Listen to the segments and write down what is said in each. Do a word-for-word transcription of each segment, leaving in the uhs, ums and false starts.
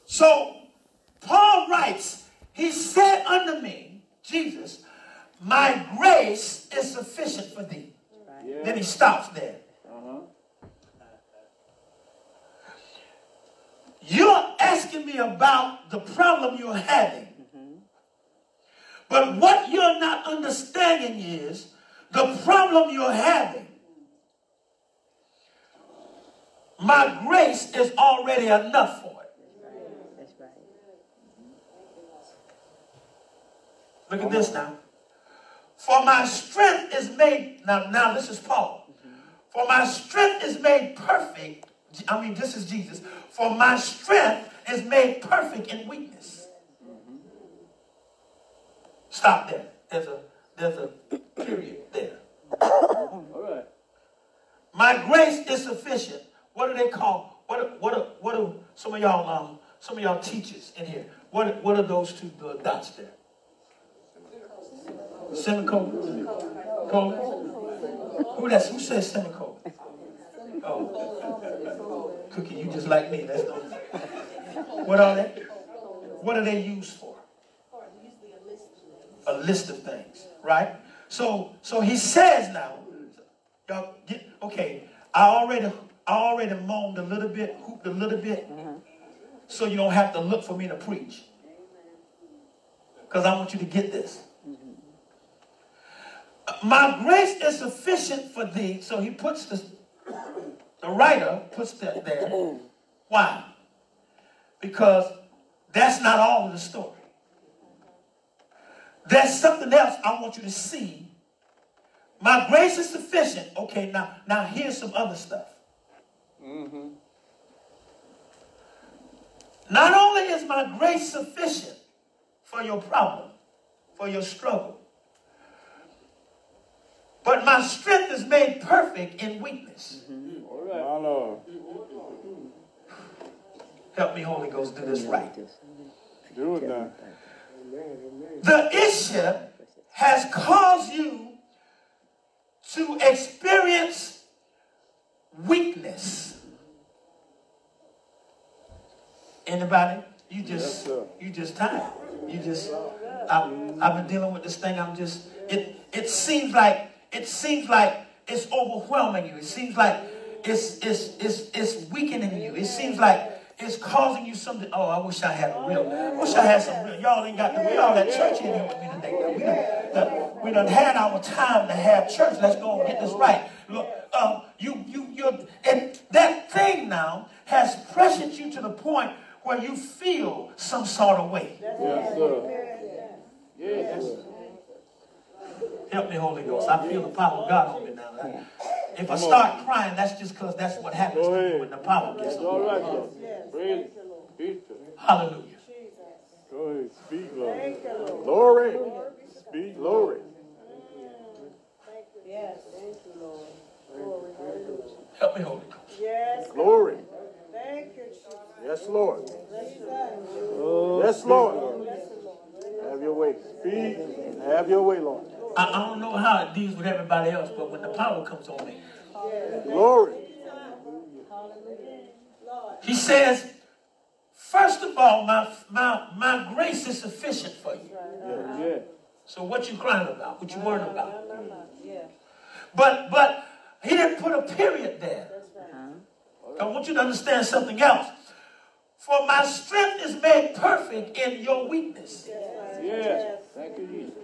So Paul writes, he said unto me, Jesus, my grace is sufficient for thee. Yeah. Then he stops there. Uh-huh. You're asking me about the problem you're having. Mm-hmm. But what you're not understanding is the problem you're having. My grace is already enough for it. That's right. Look at this now. For my strength is made, now, now this is Paul. For my strength is made perfect. I mean, this is Jesus. For my strength is made perfect in weakness. Stop there. There's a there's a period there. All right. My grace is sufficient. What do they call? What are, what are, what are some of y'all um some of y'all teachers in here? What are, what are those two uh, dots there? Semicolon. Colon. Who that's who says semicolon? Oh, Cookie, you just like me. That's no. What are they? What are they used for? A list of things, right? So, so he says now, y'all get okay. I already, I already moaned a little bit, hooped a little bit, mm-hmm. so you don't have to look for me to preach, because I want you to get this. Mm-hmm. My grace is sufficient for thee. So he puts the, the writer puts that there. Why? Because that's not all of the story. There's something else I want you to see. My grace is sufficient. Okay, now, now here's some other stuff. Mm-hmm. Not only is my grace sufficient for your problem, for your struggle, but my strength is made perfect in weakness. Mm-hmm. All right. My Lord. Help me, Holy Ghost, do this right. Do it now. The issue has caused you to experience weakness. Anybody? You just, yes, you just tired. You just, I, I've been dealing with this thing. I'm just, it, it seems like, it seems like it's overwhelming you. It seems like it's, it's, it's, it's weakening you. It seems like it's causing you something. Oh, I wish I had a real. I wish I had some real. Y'all ain't got the. We all at church in here with me today. We done, uh, we done had our time to have church. Let's go and get this right. Look, um, you, you, you, and that thing now has pressured you to the point where you feel some sort of way. Yes, sir. Yes. Help me, Holy Ghost. I feel the power of God on me now. Right? If I start crying, that's just because that's what happens to me when the power gets on me. All right, Lord. Hallelujah. Go ahead, speak, Lord. Glory. Speak, glory. Yes, thank you, Lord. Glory, hallelujah. Help me, Holy Ghost. Yes. Glory. Thank you, Jesus. Yes, Lord. Yes, Lord. Have your way. Speak. Have your way, Lord. I, I don't know how it deals with everybody else, but when the power comes on me. Glory. He says, first of all, my, my, my grace is sufficient for you. Yeah, yeah. So what you crying about? What you worrying about? But, but he didn't put a period there. I want you to understand something else. For my strength is made perfect in your weakness. Yes. Thank you, Jesus.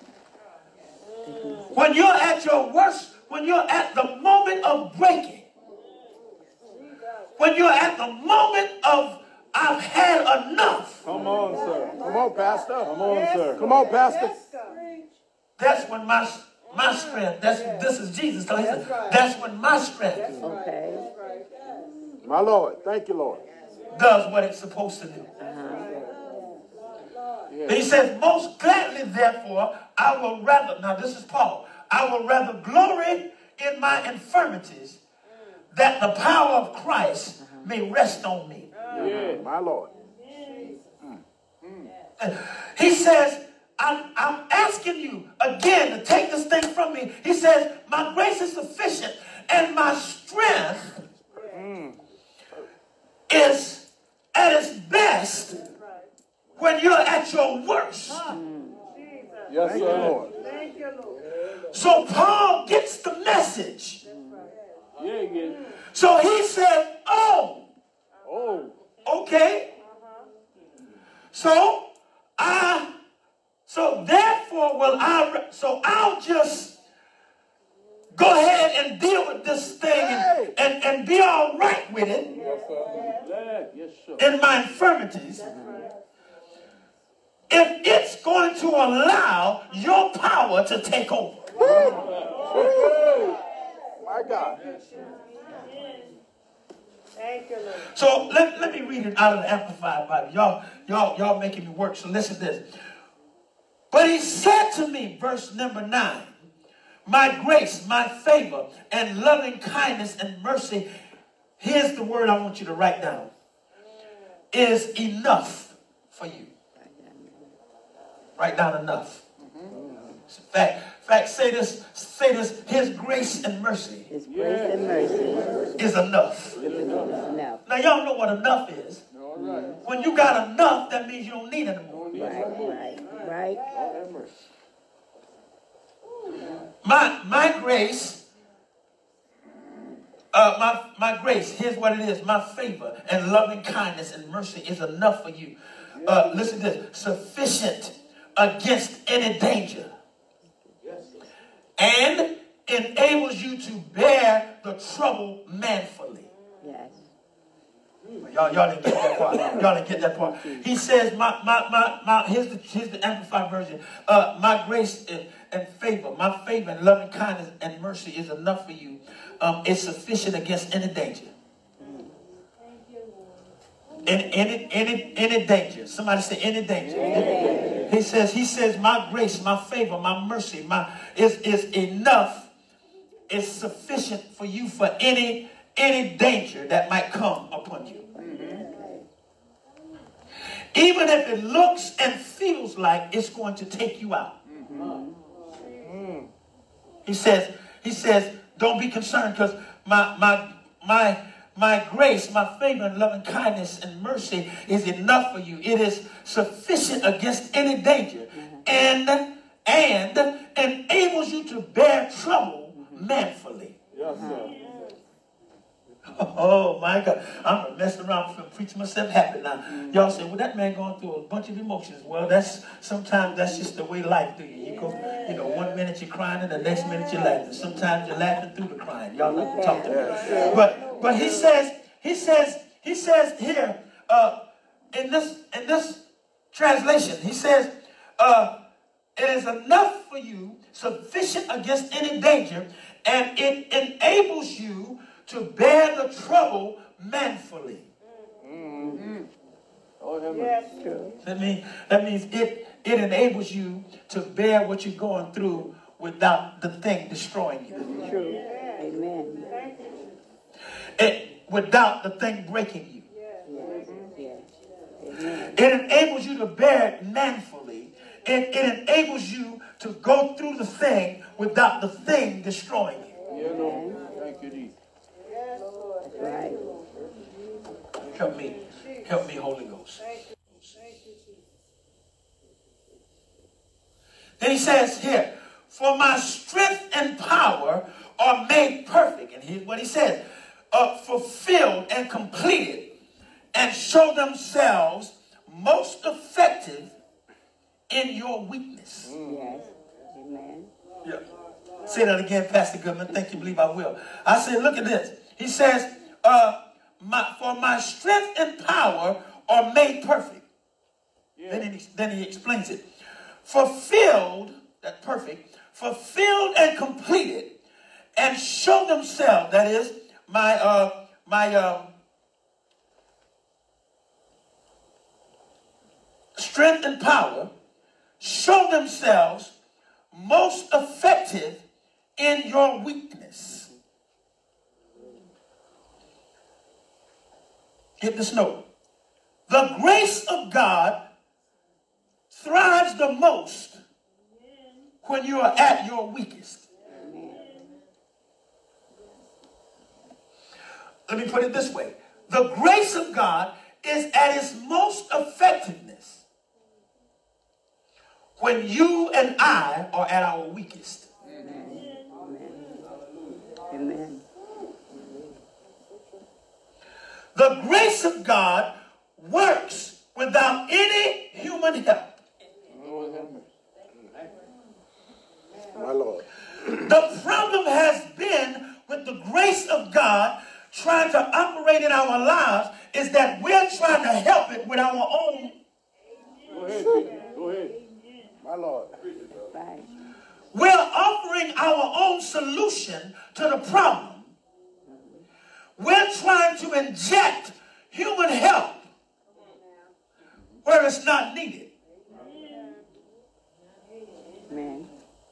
When you're at your worst, when you're at the moment of breaking, when you're at the moment of I've had enough. Come on, sir. Come on, Pastor. Come on, sir. Come on, Pastor. That's when my my strength. That's this is Jesus. So he said, that's when my strength. Okay. My Lord. Thank you, Lord. Does what it's supposed to do. Uh-huh. He says, most gladly, therefore, I will rather, now this is Paul, I will rather glory in my infirmities, that the power of Christ may rest on me. Yeah, my Lord. He says, I'm, I'm asking you again to take this thing from me. He says, my grace is sufficient and my strength mm. is at its best best when you're at your worst. Yes, sir, Lord. Thank you, Lord. So Paul gets the message. Yeah, yeah. So he said, oh, Oh. okay. So I, so therefore will I, so I'll just go ahead and deal with this thing and, and, and be all right with it Yes, sir. Yes, sir. in my infirmities. If it's going to allow your power to take over. My God. Thank you, Lord. So let, let me read it out of the Amplified Bible. Y'all, y'all, y'all making me work, so listen to this. But he said to me, verse number nine, my grace, my favor, and loving kindness and mercy, here's the word I want you to write down, is enough for you. Write down enough. In fact, fact, say this, say this, his grace and mercy His grace and mercy is enough. is enough. Now y'all know what enough is. All right. When you got enough, that means you don't need anymore. Right, right, right. Have mercy. My my grace, uh, my my grace. Here's what it is: my favor and loving kindness and mercy is enough for you. Uh, listen to this: sufficient against any danger, and enables you to bear the trouble manfully. Yes. Y'all, y'all didn't get that part. Y'all didn't get that part. He says, "My, my, my, my." Here's the here's the amplified version. Uh, my grace and, and favor, my favor and loving kindness and mercy is enough for you. Um, it's sufficient against any danger. Any, any, any, any danger. Somebody say any danger. Any danger. He says, he says, my grace, my favor, my mercy, my is is enough. It's sufficient for you for any any danger that might come upon you. Even if it looks and feels like it's going to take you out. Mm-hmm. He says, he says, don't be concerned because my my my my grace, my favor and loving kindness and mercy is enough for you. It is sufficient against any danger and and enables you to bear trouble manfully. Yes, sir. Oh my God, I'm messing around and preaching myself happy now. Y'all say, well, that man going through a bunch of emotions. Well, that's sometimes that's just the way life do you. You go, you know, one minute you're crying and the next minute you're laughing. Sometimes you're laughing through the crying. Y'all not to talk to me. But but he says, he says, he says here, uh, in this in this translation, he says, uh, it is enough for you, sufficient against any danger, and it enables you to bear the trouble manfully. Mm-hmm. Oh, have mercy. Yes, true. That means, that means it, it enables you to bear what you're going through without the thing destroying you. True. Amen. Thank you. It, without the thing breaking you. Yes, yes. Amen. It enables you to bear it manfully. It, it enables you to go through the thing without the thing destroying you. Yeah, Lord. Thank you, Jesus. Yes, Lord. That's right. Help me. Help me, Holy Ghost. Thank you. Thank you, Jesus. Then he says here, for my strength and power are made perfect. And here's what he says. Uh, fulfilled and completed and show themselves most effective in your weakness. Yes. Amen. Yeah. Say that again, Pastor Goodman. Think you believe I will. I said, look at this. He says, uh, my, for my strength and power are made perfect. Yeah. Then, he, then he explains it. Fulfilled, that perfect, fulfilled and completed, and show themselves, that is, my, uh, my, uh, strength and power, show themselves most effective in your weakness. Get this note. The grace of God thrives the most when you are at your weakest. Let me put it this way. The grace of God is at its most effectiveness when you and I are at our weakest. Amen. Amen. The grace of God works without any human help. My Lord. The problem has been with the grace of God trying to operate in our lives is that we're trying to help it with our own. Go ahead. Go ahead. My Lord. Right. We're offering our own solution to the problem. We're trying to inject human help where it's not needed. Amen.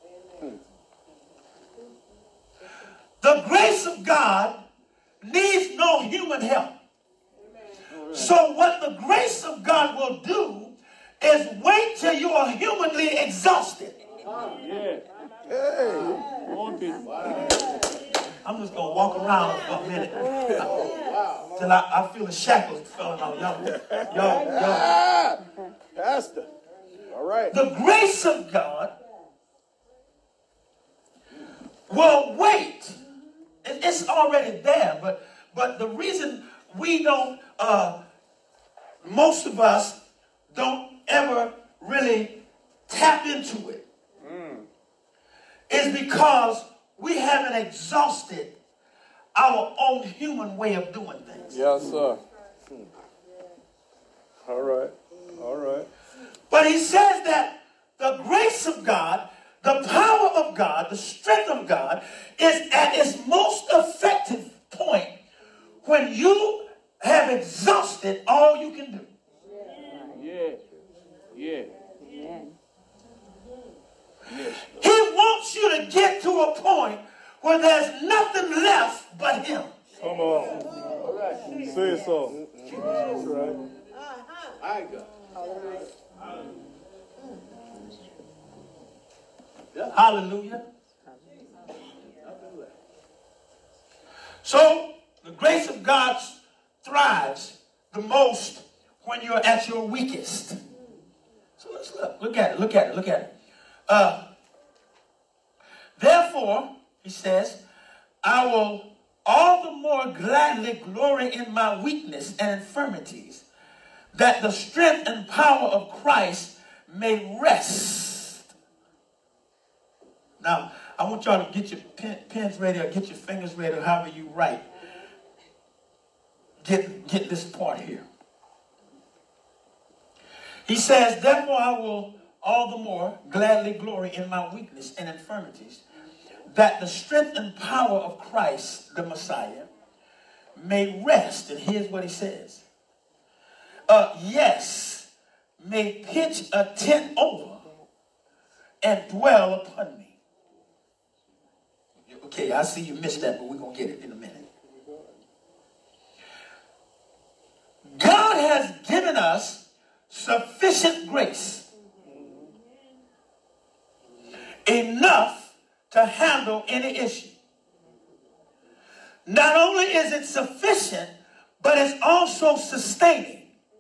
The grace of God needs no human help. So what the grace of God will do is wait till you are humanly exhausted. Yeah. Hey. I'm just going to walk around for a minute till I, I feel the shackles falling off. Y'all, y'all, y'all. Ah, Pastor. All right. The grace of God will wait. It- It's already there, but but the reason we don't, uh, most of us don't ever really tap into it is because we haven't exhausted our own human way of doing things. Yes, sir. All right. All right. But he says that the grace of God, the power of God, the strength of God is at its most effective point when you have exhausted all you can do. Yeah. Yeah. Amen. He wants you to get to a point where there's nothing left but him. Come on. All right. Say so. That's right. I got. Hallelujah. So the grace of God thrives the most when you're at your weakest. So let's look. Look at it. Look at it. Look at it. Uh, Therefore, he says, I will all the more gladly glory in my weakness and infirmities, that the strength and power of Christ may rest. Now, I want y'all to get your pen, pens ready or get your fingers ready or however you write. Get, get this part here. He says, therefore I will all the more gladly glory in my weakness and infirmities, that the strength and power of Christ, the Messiah, may rest. And here's what he says. Uh, yes, may pitch a tent over and dwell upon me. Okay, I see you missed that, but we're going to get it in a minute. God has given us sufficient grace, enough to handle any issue. Not only is it sufficient, but it's also sustaining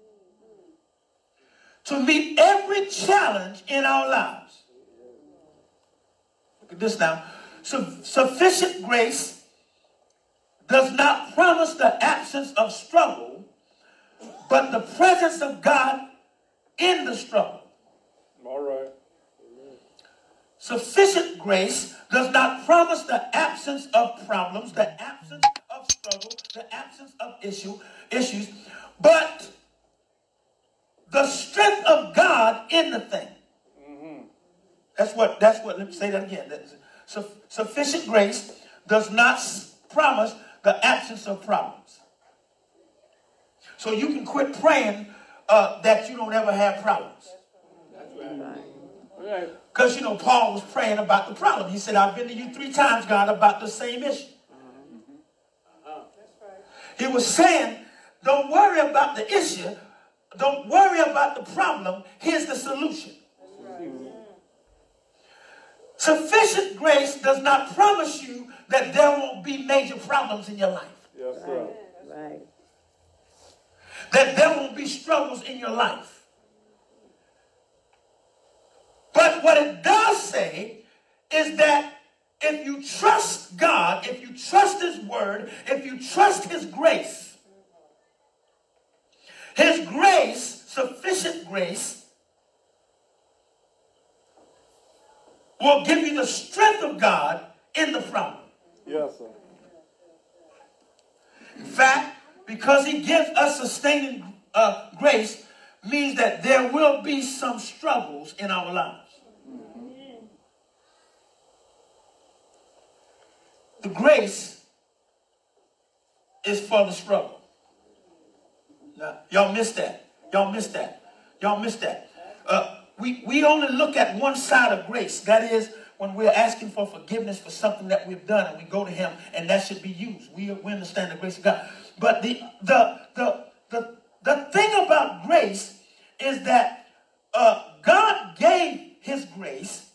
to meet every challenge in our lives. Look at this now. Su- sufficient grace does not promise the absence of struggle, but the presence of God in the struggle. All right. Sufficient grace does not promise the absence of problems, the absence of struggle, the absence of issue, issues, but the strength of God in the thing. Mm-hmm. That's what, that's what, let me say that again. Su- sufficient grace does not s- promise the absence of problems. So you can quit praying uh, that you don't ever have problems. Because, you know, Paul was praying about the problem. He said, I've been to you three times, God, about the same issue. He was saying, don't worry about the issue. Don't worry about the problem. Here's the solution. Sufficient grace does not promise you that there won't be major problems in your life. Yes, sir. Right. that there won't be struggles in your life. But what it does say is that if you trust God, if you trust his word, if you trust his grace, his grace, sufficient grace, will give you the strength of God in the problem. Yes, sir. In fact, because he gives us sustaining uh, grace means that there will be some struggles in our lives. The grace is for the struggle. Now, y'all missed that. Y'all missed that. Y'all missed that. Uh, we, we only look at one side of grace. That is when we're asking for forgiveness for something that we've done and we go to him and that should be used. We, we understand the grace of God. But the, the, the, the, the thing about grace is that uh, God gave his grace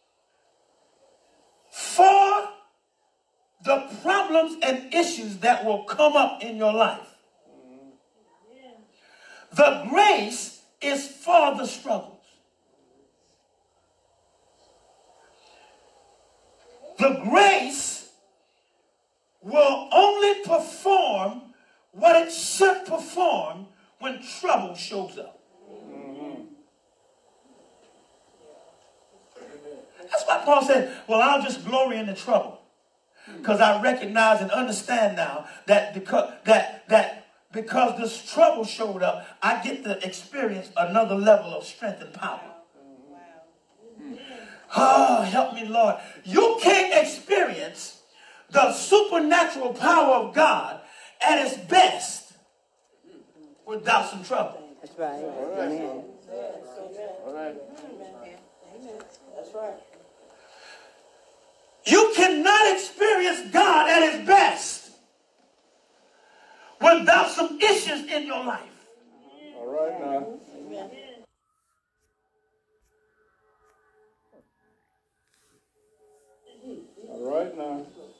for the problems and issues that will come up in your life. The grace is for the struggles. The grace will only perform what it should perform when trouble shows up. Mm-hmm. That's why Paul said, well, I'll just glory in the trouble. Because I recognize and understand now that because, that, that because this trouble showed up, I get to experience another level of strength and power. Oh, help me, Lord. You can't experience the supernatural power of God at its best without some trouble. That's right. Amen. All right. That's right. You cannot experience God at his best without some issues in your life. All right now. Amen. All right now.